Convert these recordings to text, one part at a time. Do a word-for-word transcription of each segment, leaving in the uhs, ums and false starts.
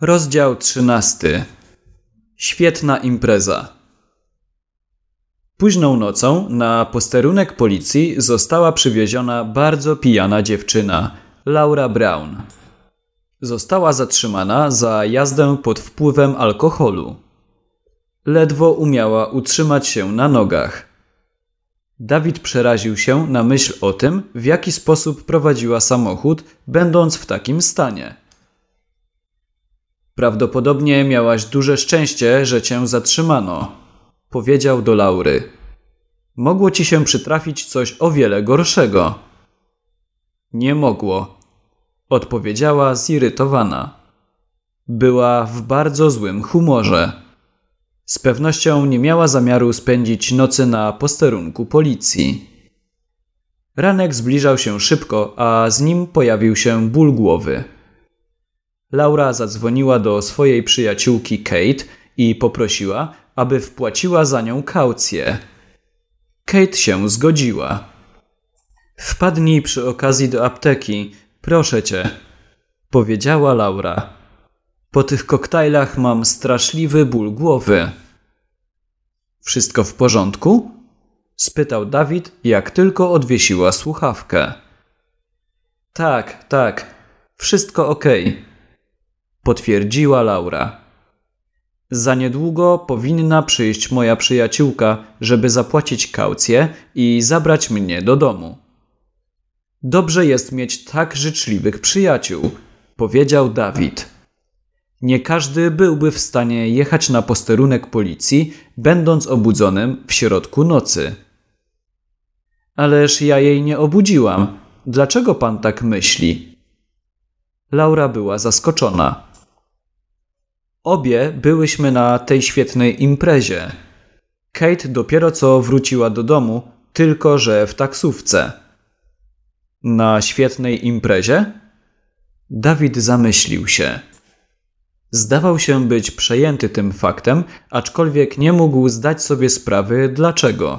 Rozdział trzynasty. Świetna impreza. Późną nocą na posterunek policji została przywieziona bardzo pijana dziewczyna, Laura Brown. Została zatrzymana za jazdę pod wpływem alkoholu. Ledwo umiała utrzymać się na nogach. Dawid przeraził się na myśl o tym, w jaki sposób prowadziła samochód, będąc w takim stanie. Prawdopodobnie miałaś duże szczęście, że cię zatrzymano, powiedział do Laury. Mogło ci się przytrafić coś o wiele gorszego. Nie mogło, odpowiedziała zirytowana. Była w bardzo złym humorze. Z pewnością nie miała zamiaru spędzić nocy na posterunku policji. Ranek zbliżał się szybko, a z nim pojawił się ból głowy. Laura zadzwoniła do swojej przyjaciółki Kate i poprosiła, aby wpłaciła za nią kaucję. Kate się zgodziła. Wpadnij przy okazji do apteki, proszę cię, powiedziała Laura. Po tych koktajlach mam straszliwy ból głowy. Wszystko w porządku? Spytał Dawid, jak tylko odwiesiła słuchawkę. Tak, tak, wszystko okej, potwierdziła Laura. Za niedługo powinna przyjść moja przyjaciółka, żeby zapłacić kaucję i zabrać mnie do domu. Dobrze jest mieć tak życzliwych przyjaciół, powiedział Dawid. Nie każdy byłby w stanie jechać na posterunek policji, będąc obudzonym w środku nocy. Ależ ja jej nie obudziłam. Dlaczego pan tak myśli? Laura była zaskoczona. Obie byłyśmy na tej świetnej imprezie. Kate dopiero co wróciła do domu, tylko że w taksówce. Na świetnej imprezie? Dawid zamyślił się. Zdawał się być przejęty tym faktem, aczkolwiek nie mógł zdać sobie sprawy dlaczego.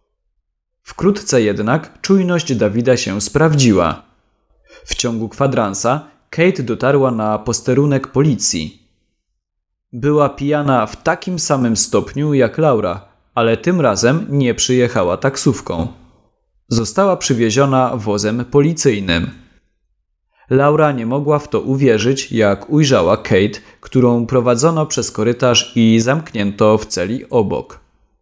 Wkrótce jednak czujność Dawida się sprawdziła. W ciągu kwadransa Kate dotarła na posterunek policji. Była pijana w takim samym stopniu jak Laura, ale tym razem nie przyjechała taksówką. Została przywieziona wozem policyjnym. Laura nie mogła w to uwierzyć, jak ujrzała Kate, którą prowadzono przez korytarz i zamknięto w celi obok.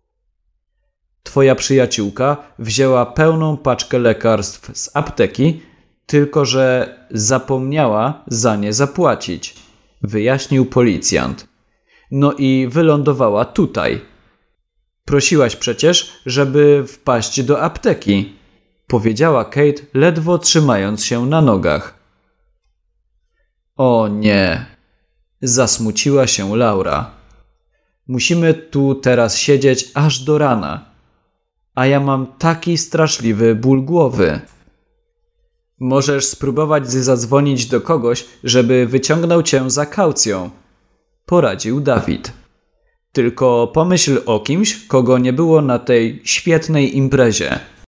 Twoja przyjaciółka wzięła pełną paczkę lekarstw z apteki, tylko że zapomniała za nie zapłacić, wyjaśnił policjant. No i wylądowała tutaj. Prosiłaś przecież, żeby wpaść do apteki, powiedziała Kate, ledwo trzymając się na nogach. O nie, zasmuciła się Laura. Musimy tu teraz siedzieć aż do rana, a ja mam taki straszliwy ból głowy. Możesz spróbować zadzwonić do kogoś, żeby wyciągnął cię za kaucją, poradził Dawid. Tylko pomyśl o kimś, kogo nie było na tej świetnej imprezie.